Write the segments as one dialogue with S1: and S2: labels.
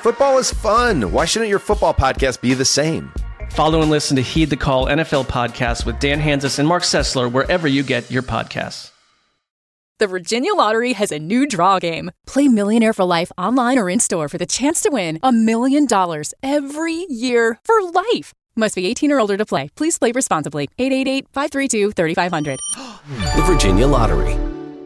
S1: Football is fun. Why shouldn't your football podcast be the same?
S2: Follow and listen to Heed the Call NFL podcast with Dan Hanzus and Mark Sessler wherever you get your podcasts.
S3: The Virginia Lottery has a new draw game. Play Millionaire for Life online or in-store for the chance to win $1 million every year for life. Must be 18 or older to play. Please play responsibly. 888-532-3500.
S1: The Virginia Lottery.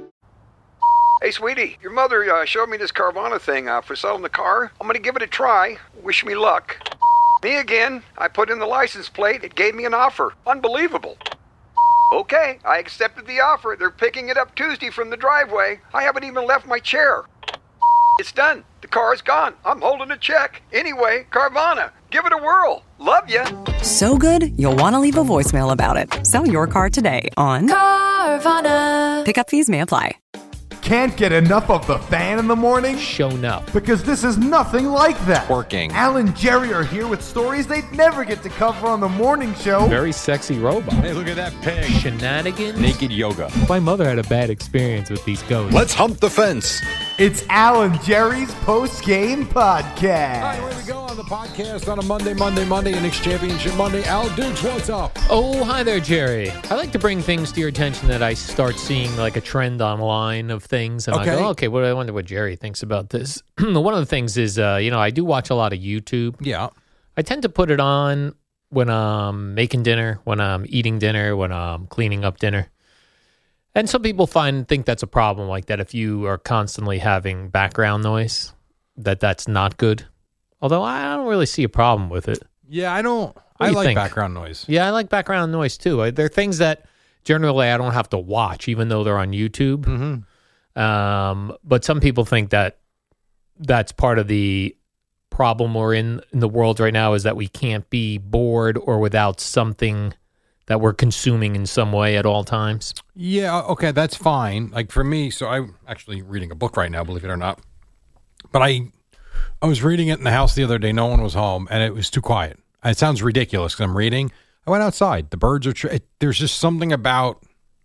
S4: Hey, sweetie, your mother showed me this Carvana thing for selling the car. I'm going to give it a try. Wish me luck. Me again. I put in the license plate. It gave me an offer. Unbelievable. Okay, I accepted the offer. They're picking it up Tuesday from the driveway. I haven't even left my chair. It's done. The car's gone. I'm holding a check. Anyway, Carvana, give it a whirl. Love ya.
S5: So good, you'll want to leave a voicemail about it. Sell your car today on Carvana. Pickup fees may apply.
S6: Can't get enough of the fan in the morning?
S7: Shown up.
S6: Because this is nothing like that.
S7: Working.
S6: Al and Jerry are here with stories they'd never get to cover on the morning show.
S7: Very sexy robot.
S8: Hey, look at that pig.
S7: Shenanigans.
S8: Naked yoga.
S7: My mother had a bad experience with these ghosts.
S8: Let's hump the fence.
S6: It's Al and Jerry's post-game podcast.
S8: All right, here we go on the podcast on a Monday, and Knicks Championship Monday. Al Dukes, what's up?
S7: Oh, hi there, Jerry. I like to bring things to your attention that I start seeing like a trend online of things. And I go, okay, I wonder what Jerry thinks about this. One of the things is, I do watch a lot of YouTube.
S8: Yeah.
S7: I tend to put it on when I'm making dinner, when I'm eating dinner, when I'm cleaning up dinner. And some people think that's a problem, like that if you are constantly having background noise, that's not good. Although I don't really see a problem with it.
S8: Yeah, I don't.
S7: What do you
S8: like
S7: think?
S8: background noise.
S7: Yeah, I like background noise too. There are things that generally I don't have to watch, even though they're on YouTube.
S8: Mm-hmm.
S7: But some people think that that's part of the problem we're in the world right now, is that we can't be bored or without something that we're consuming in some way at all times.
S8: Yeah, okay, that's fine. Like for me, so I'm actually reading a book right now, believe it or not. But I was reading it in the house the other day. No one was home, and it was too quiet. It sounds ridiculous because I'm reading. I went outside. The birds are. There's just something about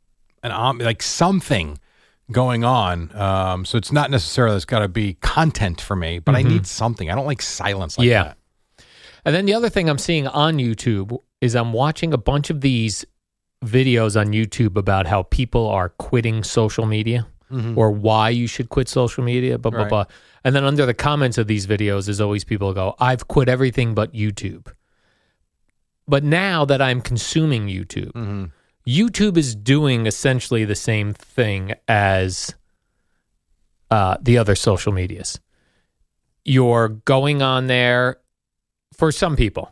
S8: like something going on. So it's not necessarily it's got to be content for me, but I need something. I don't like silence like that.
S7: And then the other thing I'm seeing on YouTube is I'm watching a bunch of these videos on YouTube about how people are quitting social media or why you should quit social media, blah, blah, blah. And then under the comments of these videos is always people go, I've quit everything but YouTube. But now that I'm consuming YouTube, YouTube is doing essentially the same thing as the other social medias. You're going on there, for some people.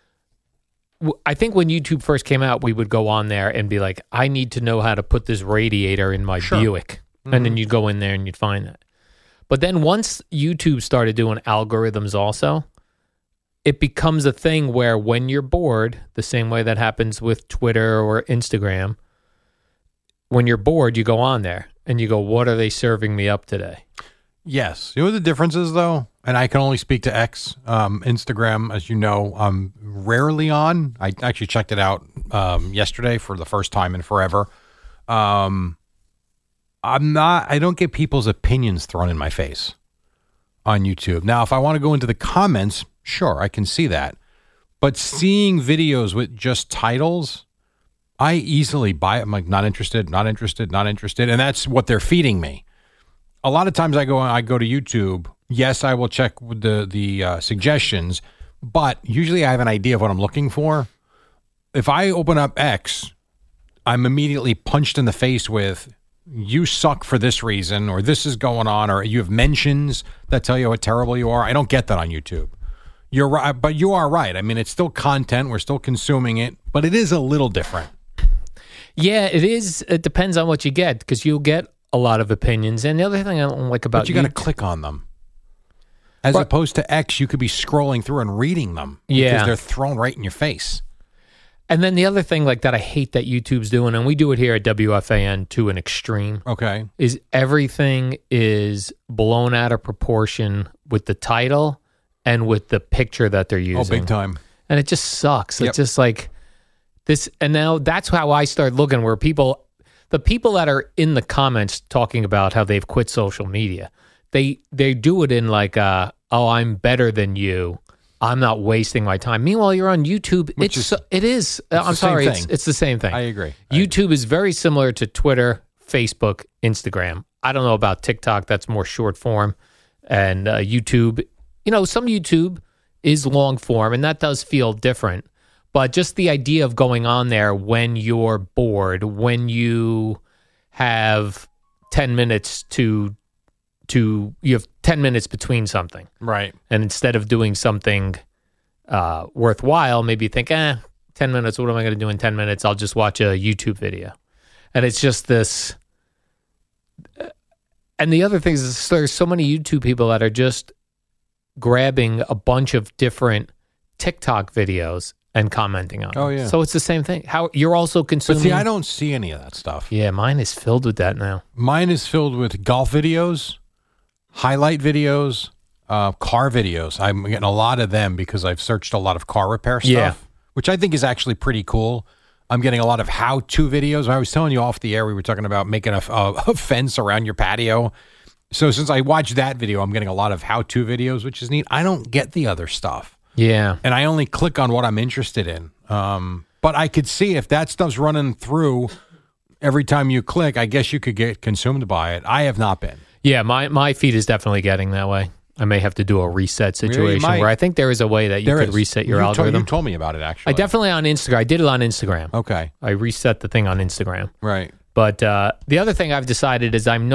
S7: I think when YouTube first came out, we would go on there and be like, I need to know how to put this radiator in my Buick. And then you'd go in there and you'd find that. But then once YouTube started doing algorithms also, it becomes a thing where when you're bored, the same way that happens with Twitter or Instagram, when you're bored, you go on there and you go, what are they serving me up today?
S8: Yes. You know what the difference is, though? And I can only speak to X. Instagram, as you know, I'm rarely on. I actually checked it out yesterday for the first time in forever. I don't get people's opinions thrown in my face on YouTube. Now, if I want to go into the comments, sure, I can see that. But seeing videos with just titles, I easily buy it. I'm like, not interested. And that's what they're feeding me. A lot of times I go to YouTube. Yes, I will check the suggestions, but usually I have an idea of what I'm looking for. If I open up X, I'm immediately punched in the face with, you suck for this reason, or this is going on, or you have mentions that tell you how terrible you are. I don't get that on YouTube. You're right, but you are right. I mean, it's still content. We're still consuming it, but it is a little different.
S7: Yeah, it is. It depends on what you get, because you'll get a lot of opinions. And the other thing I don't like about
S8: but you got to click on them. As opposed to X, you could be scrolling through and reading them because they're thrown right in your face.
S7: And then the other thing like that I hate that YouTube's doing, and we do it here at WFAN to an extreme, is everything is blown out of proportion with the title and with the picture that they're using.
S8: Oh, big time.
S7: And it just sucks. It's just like this. And now that's how I start looking, where the people that are in the comments talking about how they've quit social media, they do it in like, oh, I'm better than you. I'm not wasting my time. Meanwhile, you're on YouTube. It is. I'm sorry. It's the same thing.
S8: I agree.
S7: YouTube is very similar to Twitter, Facebook, Instagram. I don't know about TikTok. That's more short form. And YouTube, some YouTube is long form, and that does feel different. But just the idea of going on there when you're bored, when you have 10 minutes you have 10 minutes between something.
S8: Right.
S7: And instead of doing something worthwhile, maybe you think, 10 minutes, what am I going to do in 10 minutes? I'll just watch a YouTube video. And it's just this. And the other thing is there's so many YouTube people that are just grabbing a bunch of different TikTok videos and commenting on them.
S8: Oh, yeah.
S7: So it's the same thing. How you're also consuming.
S8: But see, I don't see any of that stuff.
S7: Yeah, mine is filled with that now.
S8: Mine is filled with golf videos, highlight videos, car videos. I'm getting a lot of them because I've searched a lot of car repair stuff, which I think is actually pretty cool. I'm getting a lot of how-to videos. I was telling you off the air, we were talking about making a fence around your patio. So since I watched that video, I'm getting a lot of how-to videos, which is neat. I don't get the other stuff.
S7: Yeah.
S8: And I only click on what I'm interested in. But I could see if that stuff's running through every time you click, I guess you could get consumed by it. I have not been.
S7: Yeah, my feed is definitely getting that way. I may have to do a reset situation where I think there is a way that you could reset your algorithm.
S8: You told me about it, actually.
S7: I definitely on Instagram. I did it on Instagram.
S8: Okay.
S7: I reset the thing on Instagram.
S8: Right.
S7: But the other thing I've decided is I'm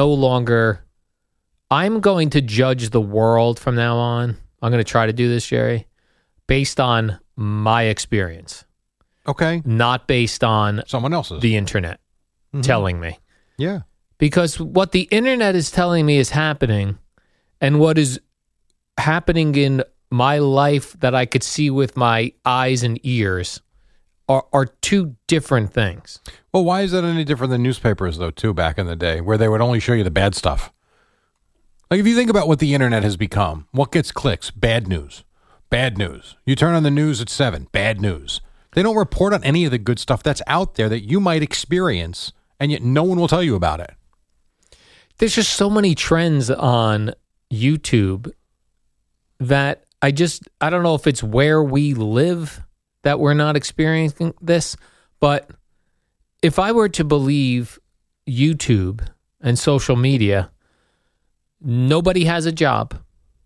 S7: going to judge the world from now on. I'm going to try to do this, Jerry, based on my experience.
S8: Okay.
S7: Not based on
S8: someone else's.
S7: The internet telling me.
S8: Yeah.
S7: Because what the internet is telling me is happening, and what is happening in my life that I could see with my eyes and ears are two different things.
S8: Well, why is that any different than newspapers, though, too, back in the day, where they would only show you the bad stuff? Like, if you think about what the internet has become, what gets clicks? Bad news. Bad news. You turn on the news at 7, bad news. They don't report on any of the good stuff that's out there that you might experience, and yet no one will tell you about it.
S7: There's just so many trends on YouTube that I don't know if it's where we live that we're not experiencing this, but if I were to believe YouTube and social media, nobody has a job,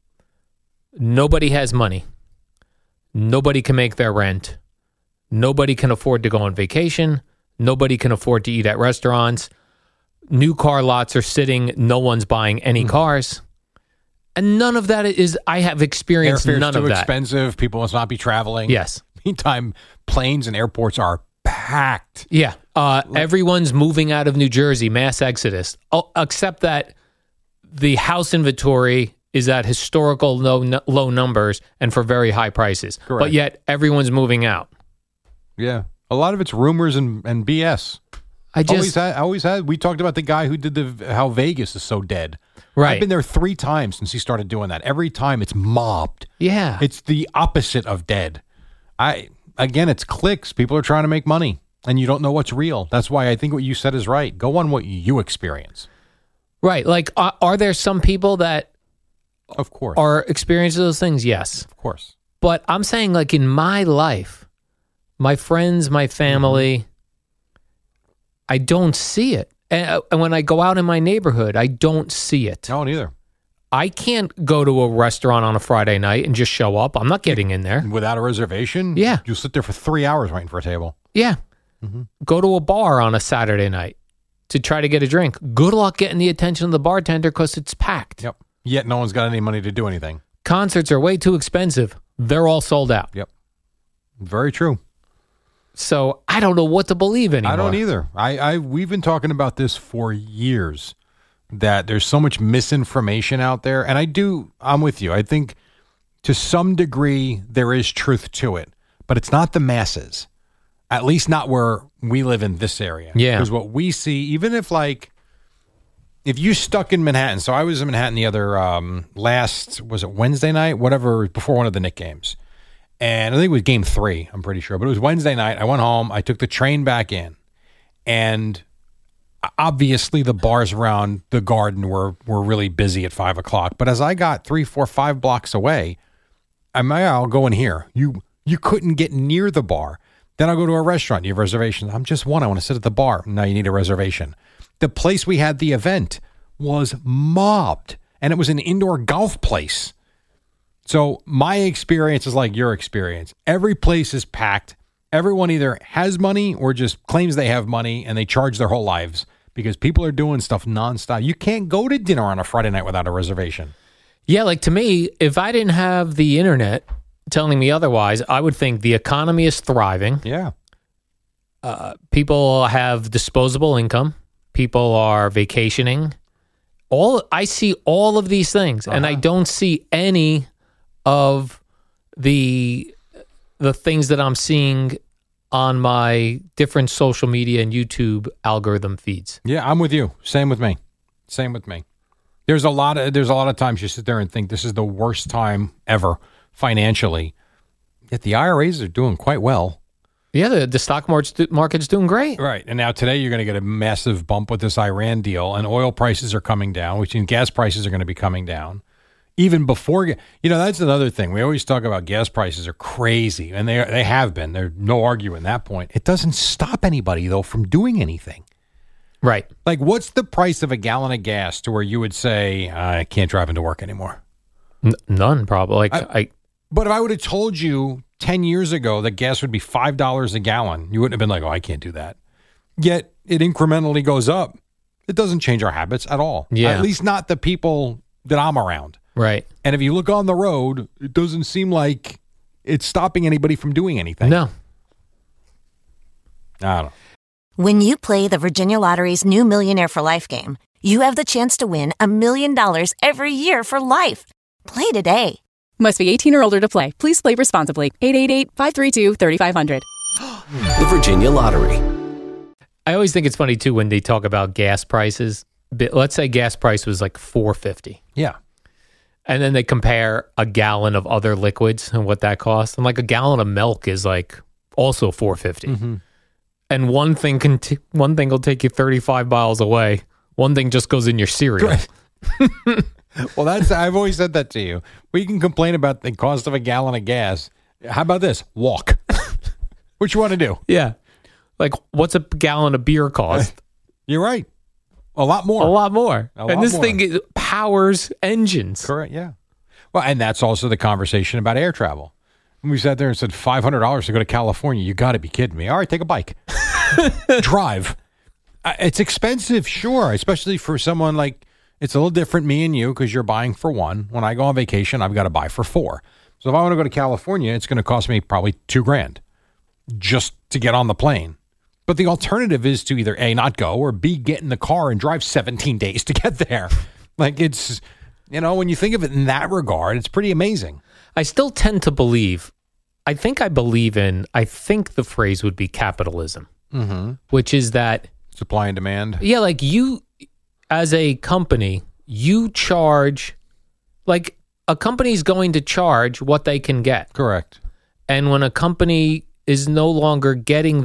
S7: nobody has money, nobody can make their rent, nobody can afford to go on vacation, nobody can afford to eat at restaurants, new car lots are sitting, no one's buying any cars. And none of that is, I have experienced
S8: Airfare's
S7: none of that.
S8: too expensive. People must not be traveling.
S7: Yes.
S8: Meantime, planes and airports are packed.
S7: Yeah. Everyone's moving out of New Jersey, mass exodus, except that the house inventory is at historical low numbers and for very high prices.
S8: Correct.
S7: But yet everyone's moving out.
S8: Yeah. A lot of it's rumors and BS. Always had. We talked about the guy who did how Vegas is so dead.
S7: Right.
S8: I've been there 3 times since he started doing that. Every time it's mobbed.
S7: Yeah.
S8: It's the opposite of dead. Again, it's clicks. People are trying to make money, and you don't know what's real. That's why I think what you said is right. Go on what you experience.
S7: Right. Like, are there some people that
S8: of course
S7: are experiencing those things? Yes.
S8: Of course.
S7: But I'm saying, like, in my life, my friends, my family, I don't see it. And when I go out in my neighborhood, I don't see it.
S8: No, neither.
S7: I can't go to a restaurant on a Friday night and just show up. I'm not getting in there.
S8: Without a reservation?
S7: Yeah.
S8: You'll sit there for 3 hours waiting for a table.
S7: Yeah. Go to a bar on a Saturday night to try to get a drink. Good luck getting the attention of the bartender because it's packed.
S8: Yep. Yet no one's got any money to do anything.
S7: Concerts are way too expensive. They're all sold out.
S8: Yep. Very true.
S7: So I don't know what to believe anymore.
S8: I don't either. We've been talking about this for years, that there's so much misinformation out there. And I'm with you. I think to some degree there is truth to it, but it's not the masses, at least not where we live in this area.
S7: Yeah.
S8: Because what we see, even if you stuck in Manhattan, so I was in Manhattan the other was it Wednesday night? Whatever, before one of the Knicks games. And I think it was game 3, I'm pretty sure. But it was Wednesday night. I went home. I took the train back in. And obviously the bars around the Garden were really busy at 5 o'clock. But as I got 3, 4, 5 blocks away, I'll go in here. You couldn't get near the bar. Then I'll go to a restaurant. You have reservations. I'm just one. I want to sit at the bar. Now you need a reservation. The place we had the event was mobbed, and it was an indoor golf place. So my experience is like your experience. Every place is packed. Everyone either has money or just claims they have money, and they charge their whole lives because people are doing stuff nonstop. You can't go to dinner on a Friday night without a reservation.
S7: Yeah, like to me, if I didn't have the internet telling me otherwise, I would think the economy is thriving.
S8: Yeah.
S7: People have disposable income. People are vacationing. I see all of these things, and I don't see any of the things that I'm seeing on my different social media and YouTube algorithm feeds.
S8: Yeah, I'm with you. Same with me. There's a lot of times you sit there and think this is the worst time ever financially. Yet the IRAs are doing quite well.
S7: Yeah, the stock market's doing great.
S8: Right. And now today you're going to get a massive bump with this Iran deal, and oil prices are coming down, which means gas prices are going to be coming down. Even before, that's another thing. We always talk about gas prices are crazy, and they have been. There's no arguing that point. It doesn't stop anybody, though, from doing anything.
S7: Right.
S8: Like, what's the price of a gallon of gas to where you would say, I can't drive into work anymore?
S7: None, probably.
S8: But if I would have told you 10 years ago that gas would be $5 a gallon, you wouldn't have been like, oh, I can't do that. Yet it incrementally goes up. It doesn't change our habits at all.
S7: Yeah.
S8: At least not the people that I'm around.
S7: Right.
S8: And if you look on the road, it doesn't seem like it's stopping anybody from doing anything.
S7: No.
S8: I don't know.
S9: When you play the Virginia Lottery's new Millionaire for Life game, you have the chance to win $1 million every year for life. Play today.
S3: Must be 18 or older to play. Please play responsibly. 888-532-3500.
S1: The Virginia Lottery.
S7: I always think it's funny, too, when they talk about gas prices. Let's say gas price was like $4.50.
S8: Yeah.
S7: And then they compare a gallon of other liquids and what that costs. And like a gallon of milk is like also $4.50. Mm-hmm. And one thing will take you 35 miles away. One thing just goes in your cereal.
S8: Right. Well, I've always said that to you. We can complain about the cost of a gallon of gas. How about this? Walk. What you want to do?
S7: Yeah. Like, what's a gallon of beer cost?
S8: You're right. A lot more.
S7: And this thing powers engines.
S8: Correct, yeah. Well, and that's also the conversation about air travel. When we sat there and said $500 to go to California, you got to be kidding me. All right, take a bike. Drive. It's expensive, sure, especially for someone like, it's a little different, me and you, because you're buying for one. When I go on vacation, I've got to buy for 4. So if I want to go to California, it's going to cost me probably $2,000 just to get on the plane. But the alternative is to either A, not go, or B, get in the car and drive 17 days to get there. Like, it's, when you think of it in that regard, it's pretty amazing.
S7: I still tend to believe, I think the phrase would be capitalism, which is that
S8: supply and demand.
S7: Yeah, like you, as a company, you charge, like a company's going to charge what they can get.
S8: Correct.
S7: And when a company is no longer getting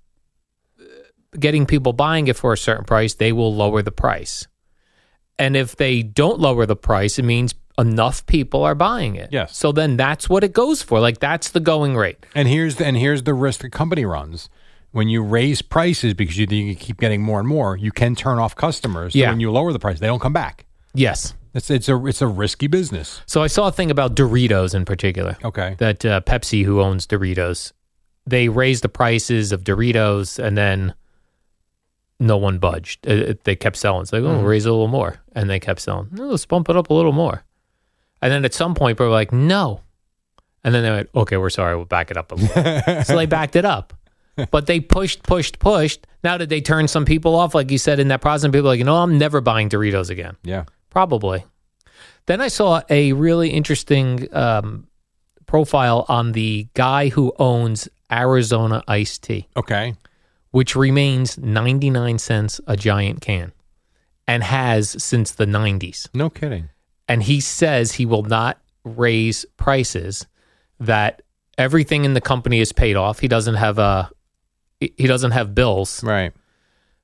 S7: people buying it for a certain price, they will lower the price. And if they don't lower the price, it means enough people are buying it.
S8: Yes.
S7: So then that's what it goes for. Like, that's the going rate.
S8: And here's the risk the company runs. When you raise prices because you keep getting more and more, you can turn off customers. So when you lower the price, they don't come back.
S7: Yes.
S8: It's a risky business.
S7: So I saw a thing about Doritos in particular.
S8: Okay.
S7: That Pepsi, who owns Doritos, they raised the prices of Doritos and then no one budged. They kept selling. It's like, we'll raise it a little more. And they kept selling. No, let's bump it up a little more. And then at some point, people were like, no. And then they went, okay, we're sorry. We'll back it up a little. So they backed it up. But they pushed. Now did they turn some people off, like you said, in that process? People are like, I'm never buying Doritos again.
S8: Yeah.
S7: Probably. Then I saw a really interesting profile on the guy who owns Arizona Iced Tea.
S8: Okay.
S7: Which remains 99 cents a giant can and has since the 90s.
S8: No kidding.
S7: And he says he will not raise prices, that everything in the company is paid off. He doesn't have bills.
S8: Right.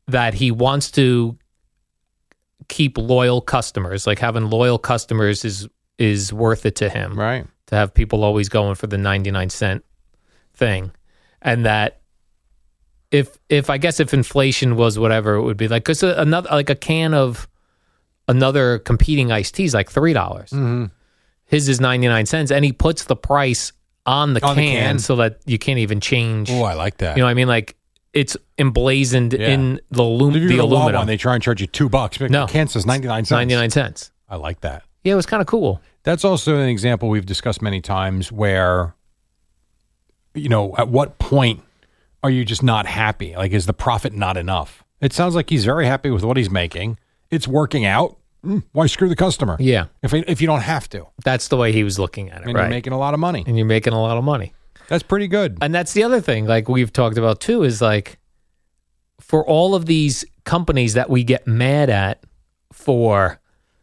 S7: that he wants to keep loyal customers. Like having loyal customers is worth it to him.
S8: Right.
S7: To have people always going for the 99-cent thing. And that if I guess if inflation was whatever it would be like, because another like a can of another competing iced tea is like $3.
S8: Mm-hmm.
S7: His is 99 cents, and he puts the price on the can so that you can't even change.
S8: Oh, I like that.
S7: You know what I mean? Like it's emblazoned in the aluminum.
S8: When they try and charge you $2,
S7: no,
S8: the can says 99 cents.
S7: 99 cents.
S8: I like that.
S7: Yeah, it was kind of cool.
S8: That's also an example we've discussed many times where, you know, at what point are you just not happy? Like, is the profit not enough? It sounds like he's very happy with what he's making. It's working out. Why screw the customer?
S7: Yeah.
S8: If you don't have to.
S7: That's the way he was looking at it,
S8: and
S7: right?
S8: You're making a lot of money.
S7: And you're making a lot of money.
S8: That's pretty good.
S7: And that's the other thing, like we've talked about too, is like for all of these companies that we get mad at for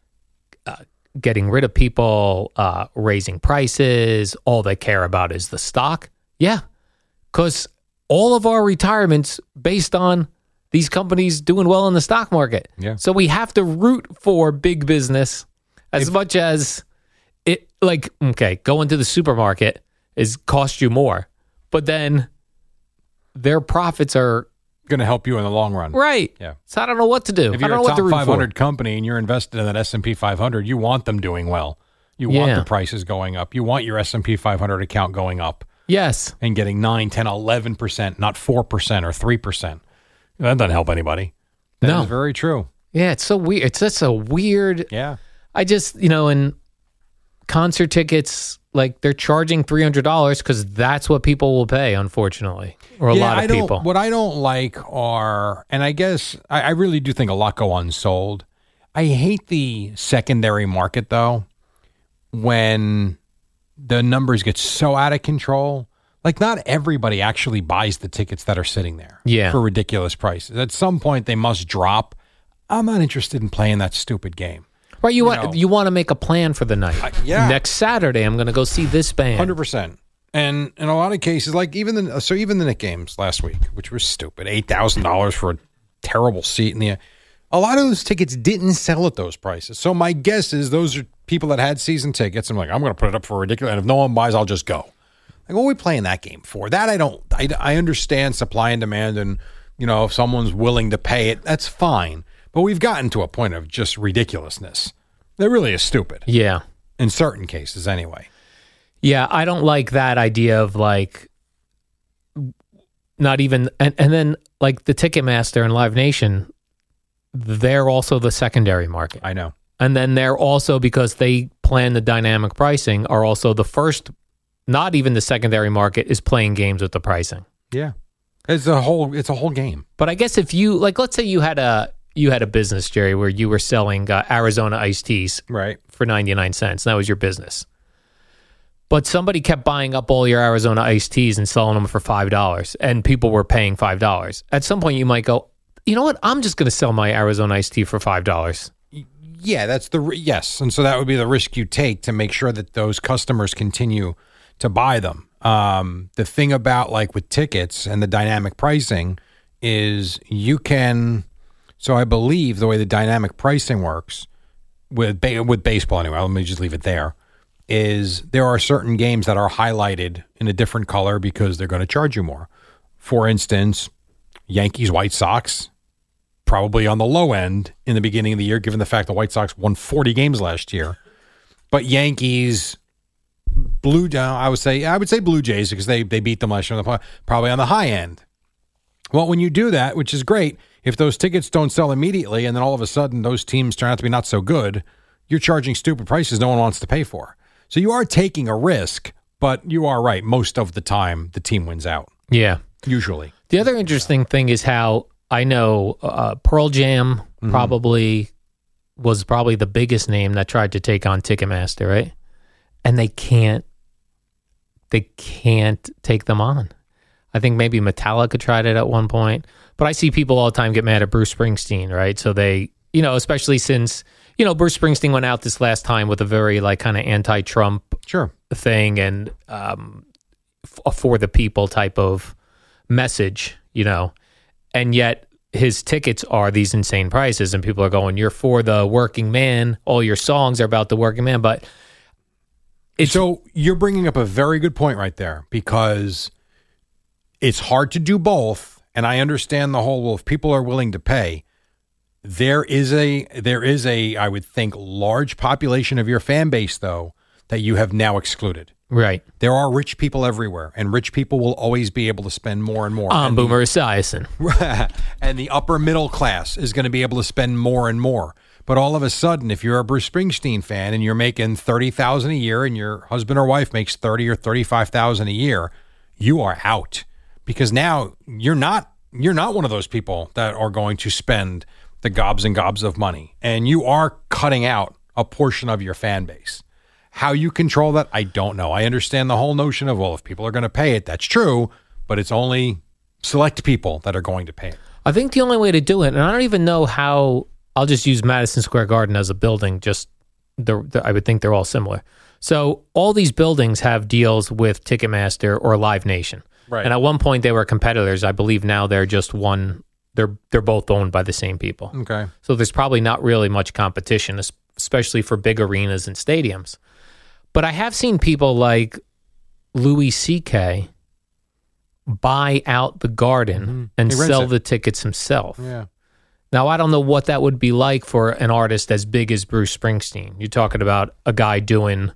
S7: getting rid of people, raising prices, all they care about is the stock. Yeah. Because all of our retirements based on these companies doing well in the stock market.
S8: Yeah.
S7: So we have to root for big business as much as it, like, okay, going to the supermarket is cost you more, but then their profits are
S8: going to help you in the long run.
S7: Right.
S8: Yeah.
S7: So I don't know what to do.
S8: If you're
S7: I don't
S8: a
S7: know
S8: top
S7: what to root
S8: 500
S7: for.
S8: company and you're invested in that S&P 500, you want them doing well. You want the prices going up. You want your S&P 500 account going up.
S7: Yes.
S8: And getting 9, 10, 11%, not 4% or 3%. That doesn't help anybody. That is very true.
S7: Yeah, it's so weird. It's just a weird.
S8: Yeah.
S7: I just, in concert tickets, like they're charging $300 because that's what people will pay, unfortunately, or a lot of people.
S8: What I don't like are, and I guess I really do think a lot go unsold. I hate the secondary market, though, when the numbers get so out of control. Like, not everybody actually buys the tickets that are sitting there for ridiculous prices. At some point, they must drop. I'm not interested in playing that stupid game.
S7: Right, you want to make a plan for the night. Next Saturday, I'm going to go see this band.
S8: 100%. And in a lot of cases, like even the Knicks games last week, which was stupid, $8,000 for a terrible seat a lot of those tickets didn't sell at those prices. So my guess is those are people that had season tickets. I'm like, I'm going to put it up for ridiculous. And if no one buys, I'll just go. Like, what are we playing that game for? That I understand supply and demand, and if someone's willing to pay it, that's fine. But we've gotten to a point of just ridiculousness. That really is stupid.
S7: Yeah.
S8: In certain cases, anyway.
S7: Yeah, I don't like that idea of like not even and then like the Ticketmaster and Live Nation, they're also the secondary market.
S8: I know.
S7: And then they're also, because they plan the dynamic pricing, are also the first, not even the secondary market is playing games with the pricing.
S8: Yeah. It's a whole game.
S7: But I guess if you, like, let's say you had a business, Jerry, where you were selling Arizona iced teas for 99 cents. That was your business. But somebody kept buying up all your Arizona iced teas and selling them for $5, and people were paying $5. At some point, you might go, you know what? I'm just going to sell my Arizona iced tea for $5.
S8: Yeah, that's yes. And so that would be the risk you take to make sure that those customers continue to buy them. The thing about, like, with tickets and the dynamic pricing is you can, so I believe the way the dynamic pricing works with baseball anyway, let me just leave it there, is there are certain games that are highlighted in a different color because they're going to charge you more. For instance, Yankees, White Sox, probably on the low end in the beginning of the year, given the fact the White Sox won 40 games last year. But Yankees, I would say Blue Jays because they beat them last year, probably on the high end. Well, when you do that, which is great, if those tickets don't sell immediately and then all of a sudden those teams turn out to be not so good, you're charging stupid prices no one wants to pay for. So you are taking a risk, but you are right. Most of the time, the team wins out.
S7: Yeah.
S8: Usually.
S7: The other interesting thing is how I know Pearl Jam was probably the biggest name that tried to take on Ticketmaster, right? And they can't take them on. I think maybe Metallica tried it at one point, but I see people all the time get mad at Bruce Springsteen, right? So they, especially since, Bruce Springsteen went out this last time with a very like kind of anti-Trump thing and for the people type of message, and yet his tickets are these insane prices, and people are going, "You're for the working man. All your songs are about the working man." But
S8: so you're bringing up a very good point right there, because it's hard to do both. And I understand the whole, well, if people are willing to pay, there is a, I would think, large population of your fan base, though, that you have now excluded.
S7: Right.
S8: There are rich people everywhere, and rich people will always be able to spend more and more.
S7: Boomer Esiason.
S8: And the upper middle class is going to be able to spend more and more. But all of a sudden, if you're a Bruce Springsteen fan and you're making $30,000 a year and your husband or wife makes $30,000 or $35,000 a year, you are out, because now you're not one of those people that are going to spend the gobs and gobs of money, and you are cutting out a portion of your fan base. How you control that, I don't know. I understand the whole notion of, well, if people are going to pay it, that's true, but it's only select people that are going to pay it.
S7: I think the only way to do it, and I don't even know how. I'll just use Madison Square Garden as a building. I would think they're all similar. So all these buildings have deals with Ticketmaster or Live Nation.
S8: Right.
S7: And at one point they were competitors. I believe now they're just one. They're both owned by the same people.
S8: Okay.
S7: So there's probably not really much competition, especially for big arenas and stadiums. But I have seen people like Louis C.K. buy out the Garden and sell the tickets himself.
S8: Yeah.
S7: Now, I don't know what that would be like for an artist as big as Bruce Springsteen. You're talking about a guy doing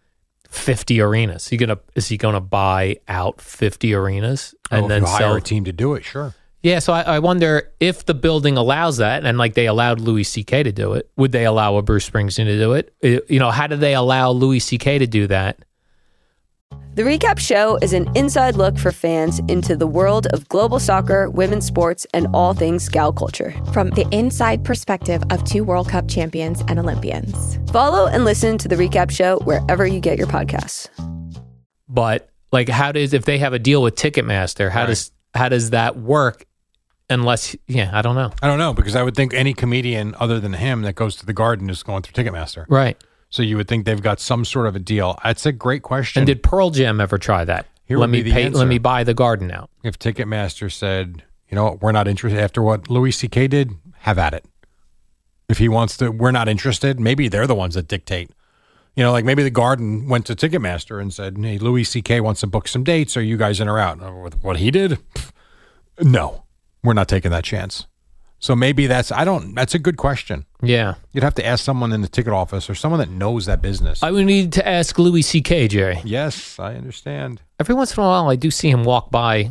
S7: 50 arenas. Is he gonna buy out 50 arenas and then
S8: hire a team to do it? Sure.
S7: Yeah, so I wonder if the building allows that, and like they allowed Louis C.K. to do it, would they allow a Bruce Springsteen to do it? How do they allow Louis C.K. to do that?
S10: The Recap Show is an inside look for fans into the world of global soccer, women's sports, and all things Scout culture.
S11: From the inside perspective of 2 World Cup champions and Olympians.
S10: Follow and listen to The Recap Show wherever you get your podcasts.
S7: But like, if they have a deal with Ticketmaster, how does that work? Unless, I don't know.
S8: I don't know, because I would think any comedian other than him that goes to the Garden is going through Ticketmaster.
S7: Right.
S8: So you would think they've got some sort of a deal. That's a great question.
S7: And did Pearl Jam ever try that? Let me buy the Garden out. If
S8: Ticketmaster said, you know what, we're not interested after what Louis C.K. did, have at it. If he wants to, we're not interested. Maybe they're the ones that dictate. Like maybe the Garden went to Ticketmaster and said, hey, Louis C.K. wants to book some dates. Are you guys in or out? With what he did? No, we're not taking that chance. So maybe that's a good question.
S7: Yeah.
S8: You'd have to ask someone in the ticket office or someone that knows that business.
S7: I would need to ask Louis C.K., Jerry.
S8: Yes, I understand.
S7: Every once in a while, I do see him walk by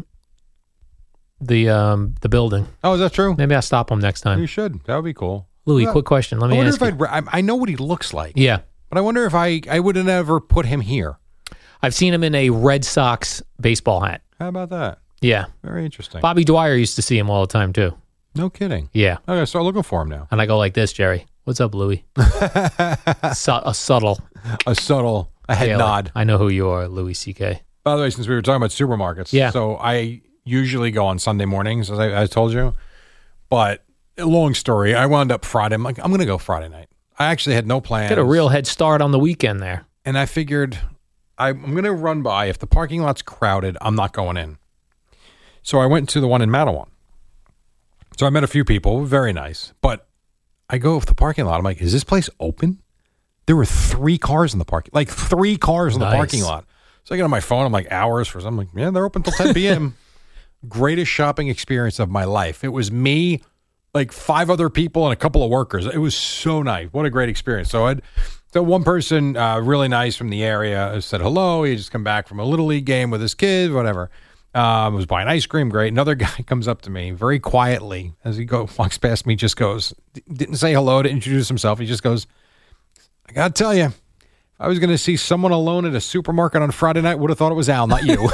S7: the building.
S8: Oh, is that true?
S7: Maybe I'll stop him next time.
S8: You should. That would be cool.
S7: Louis, quick question. Let me ask you.
S8: I know what he looks like.
S7: Yeah.
S8: But I wonder if I would have never put him here.
S7: I've seen him in a Red Sox baseball hat.
S8: How about that?
S7: Yeah.
S8: Very interesting.
S7: Bobby Dwyer used to see him all the time, too.
S8: No kidding.
S7: Yeah.
S8: I gotta start looking for him now.
S7: And I go like this, Jerry. What's up, Louis? A subtle
S8: head nod.
S7: I know who you are, Louis C.K.
S8: By the way, since we were talking about supermarkets, so I usually go on Sunday mornings, as I told you. But long story, I wound up Friday. I'm like, I'm going to go Friday night. I actually had no plans.
S7: Get a real head start on the weekend there.
S8: And I figured I'm going to run by. If the parking lot's crowded, I'm not going in. So I went to the one in Matawan. So I met a few people, very nice. But I go to the parking lot. I'm like, is this place open? There were 3 cars in the parking, like 3 cars in the parking lot. So I get on my phone. I'm like, hours for something. I'm like, yeah, they're open till 10 p.m. Greatest shopping experience of my life. It was me, like 5 other people, and a couple of workers. It was so nice. What a great experience. So one person, really nice from the area, said hello. He just come back from a Little League game with his kids, whatever. Was buying ice cream. Great. Another guy comes up to me very quietly as he walks past me, just goes, didn't say hello to introduce himself. He just goes, I got to tell you, if I was going to see someone alone at a supermarket on Friday night, would have thought it was Al, not you.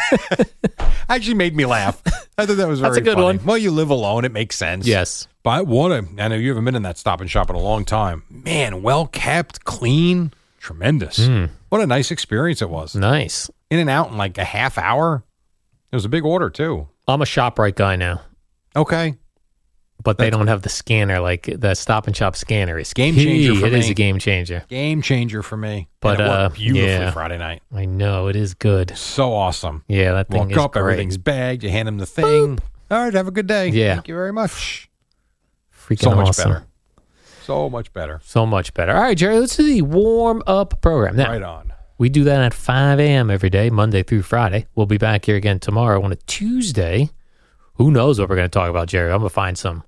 S8: Actually made me laugh. I thought that was very funny. That's a good one. Well, you live alone. It makes sense.
S7: Yes.
S8: But I know you haven't been in that Stop and Shop in a long time. Man, well kept, clean, tremendous. What a nice experience it was.
S7: Nice.
S8: In and out in like a half hour. It was a big order, too.
S7: I'm a ShopRite guy now.
S8: Okay.
S7: But they don't have the scanner, like the Stop and Shop scanner. It's
S8: game changer for me.
S7: It is a game changer.
S8: Game changer for me.
S7: But
S8: and it worked beautifully Friday night.
S7: I know, it is good.
S8: So awesome.
S7: Yeah, that thing is
S8: great.
S7: great.
S8: Everything's bagged. You hand them the thing.
S7: Boop.
S8: All right, have a good day.
S7: Yeah.
S8: Thank you very much.
S7: Freaking
S8: so much
S7: awesome.
S8: better. So much better.
S7: So much better. All right, Jerry, let's do the warm-up program. Now,
S8: Right on.
S7: we do that at 5 a.m. every day, Monday through Friday. We'll be back here again tomorrow on a Tuesday. Who knows what we're going to talk about, Jerry? I'm going to find some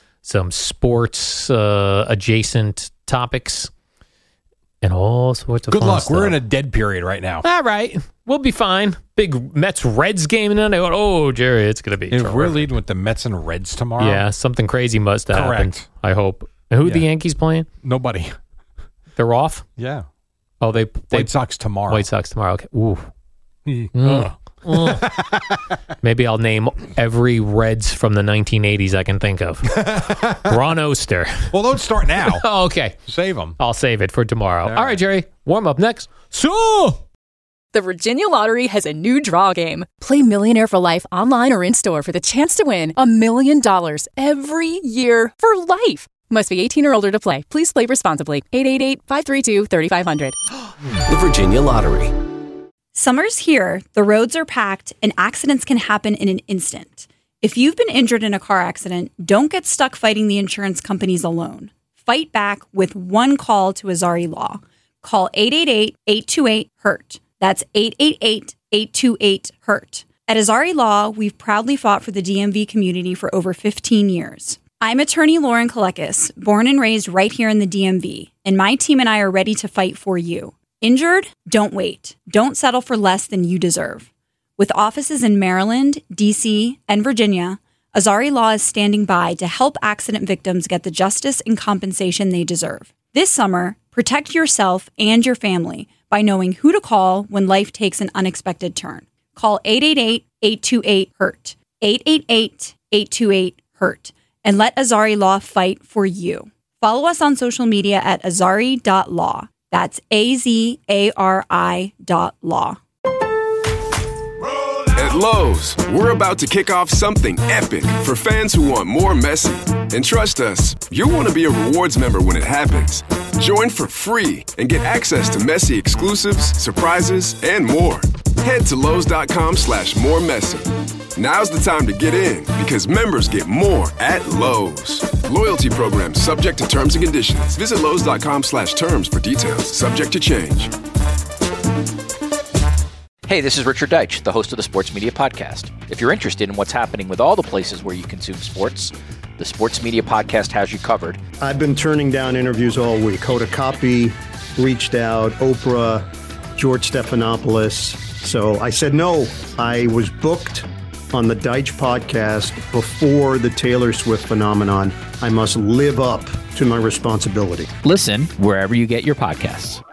S7: sports adjacent topics and all sorts of
S8: Good
S7: fun
S8: luck.
S7: stuff.
S8: We're in a dead period right now.
S7: All right. We'll be fine. Big Mets-Reds game, and then they go, oh, Jerry, it's going to be
S8: If
S7: terrific.
S8: we're leading with the Mets and Reds tomorrow.
S7: Yeah, something crazy must have happened.
S8: Correct.
S7: I hope. And who are the
S8: Yeah.
S7: Yankees playing?
S8: Nobody.
S7: They're off?
S8: Yeah.
S7: Oh, they
S8: White Sox tomorrow.
S7: White Sox tomorrow. Okay. Ooh.
S8: Ugh.
S7: Maybe I'll name every Reds from the 1980s I can think of. Ron Oster.
S8: Well, don't start now.
S7: Oh, okay.
S8: Save them.
S7: I'll save it for tomorrow. All
S8: right.
S7: right, Jerry. Warm up next. So.
S3: The Virginia Lottery has a new draw game. Play Millionaire for Life online or in-store for the chance to win $1 million every year for life. Must be 18 or older to play. Please play responsibly. 888-532-3500.
S1: The Virginia Lottery.
S12: Summer's here, the roads are packed, and accidents can happen in an instant. If you've been injured in a car accident, don't get stuck fighting the insurance companies alone. Fight back with one call to Azari Law. Call 888-828-HURT. That's 888-828-HURT. At Azari Law, we've proudly fought for the DMV community for over 15 years. I'm attorney Lauren Kalekis, born and raised right here in the DMV, and my team and I are ready to fight for you. Injured? Don't wait. Don't settle for less than you deserve. With offices in Maryland, D.C., and Virginia, Azari Law is standing by to help accident victims get the justice and compensation they deserve. This summer, protect yourself and your family by knowing who to call when life takes an unexpected turn. Call 888-828-HURT, 888-828-HURT, and let Azari Law fight for you. Follow us on social media at azari.law. That's AZARI.law.
S13: At Lowe's, we're about to kick off something epic for fans who want more Messi. And trust us, you'll want to be a rewards member when it happens. Join for free and get access to Messi exclusives, surprises, and more. Head to Lowe's.com/moremessy. Now's the time to get in because members get more at Lowe's. Loyalty program subject to terms and conditions. Visit Lowe's.com/terms for details. Subject to change.
S14: Hey, this is Richard Deitch, the host of the Sports Media Podcast. If you're interested in what's happening with all the places where you consume sports, the Sports Media Podcast has you covered.
S15: I've been turning down interviews all week. Hoda Kotb reached out, Oprah, George Stephanopoulos. So I said no. I was booked on the Deitch podcast before the Taylor Swift phenomenon. I must live up to my responsibility.
S14: Listen wherever you get your podcasts.